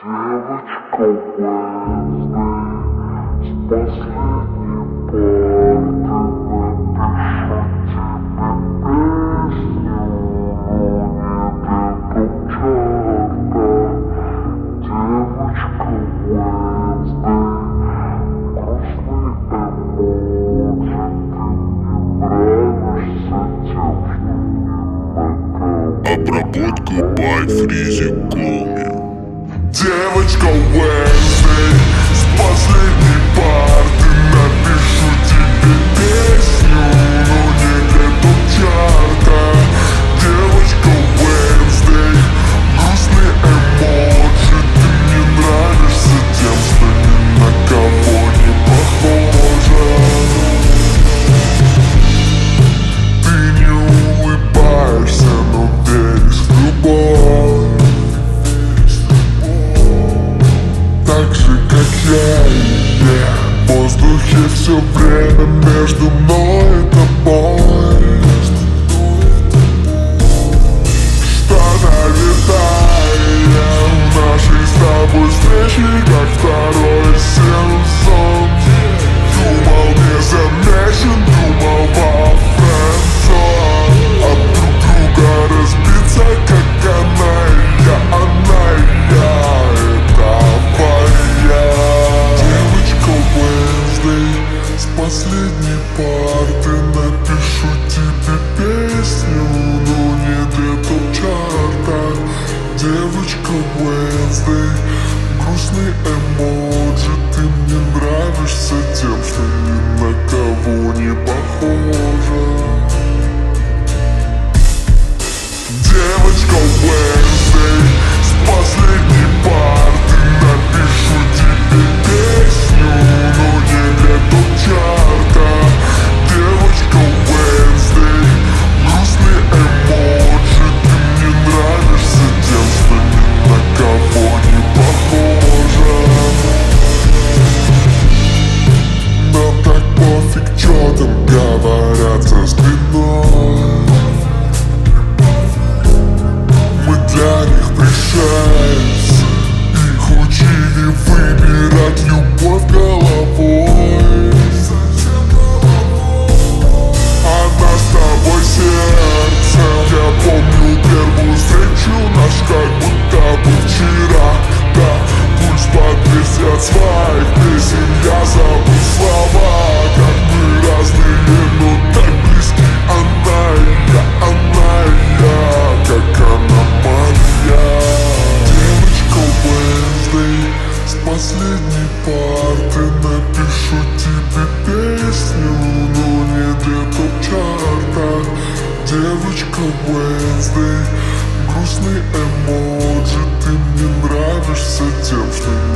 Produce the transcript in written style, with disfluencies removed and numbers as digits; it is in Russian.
Девочка Уэнсдей, с последней парты напишу тебе песню. Не для концерта. Девочка Уэнсдей, грустный эмоджи, ты мне нравишься тем, что не на кого не похожа. Обработка by Freezy Коми. Девочка Уэнсдей, с последней парты напишу тебе песню, но не для топ-чарта. Девочка Уэнсдей, грустный эмоджи, ты мне нравишься тем, что ни на кого не похожа. Ты не улыбаешься, но веришь в любовь, так же, как я и я. В воздухе все время между мной и тобой. Что-то витает в нашей с тобой встрече, как второй сезон. Думал, не замечен, думал во френдзон. От друг друга разбиться, как она и я, она и я. Последней парты напишу тебе песню, но не для топ-чарта. Девочка Уэнсдей, грустный эмоджи, ты мне нравишься тем, что ни на кого не похожа. Девочка Уэнсдей, с последней парты напишу тебе песню, но не для топ-чарта. Девочка Уэнсдей, грустный эмоджи, ты мне нравишься тем, что ни на кого не похожа. Нам так пофиг, чё там говорят за спиной. Мы для них пришельцы, их учили выбирать любовь головой. Она с тобой сердцем. Я помню первую встречу наш, как будто бы вчера. Да, пульс под 200 от своих песен. Я забыл слова, как мы разные, но так близки. Она и я, как она моя. Девочка Уэнсдей, с последней парты напишу тебе песню, но не для топ-чарта. Девочка Уэнсдей, грустный эмоджи, ты мне нравишься тем, что